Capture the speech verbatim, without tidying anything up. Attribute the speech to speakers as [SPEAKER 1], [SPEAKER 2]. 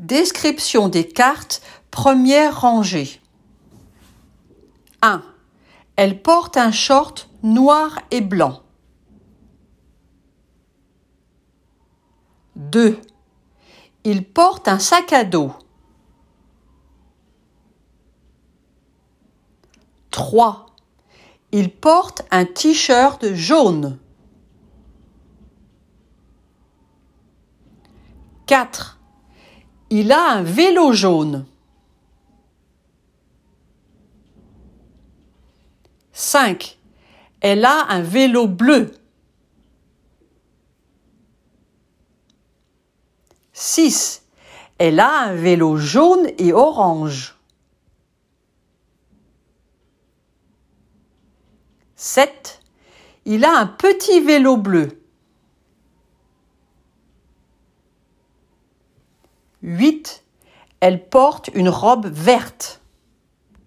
[SPEAKER 1] Description des cartes, première rangée. un. Elle porte un short noir et blanc. deux. Il porte un sac à dos. trois. Il porte un t-shirt jaune. quatre. Il a un vélo jaune. cinq. Elle a un vélo bleu. six. Elle a un vélo jaune et orange. sept. Il a un petit vélo bleu. huit. Elle porte une robe verte.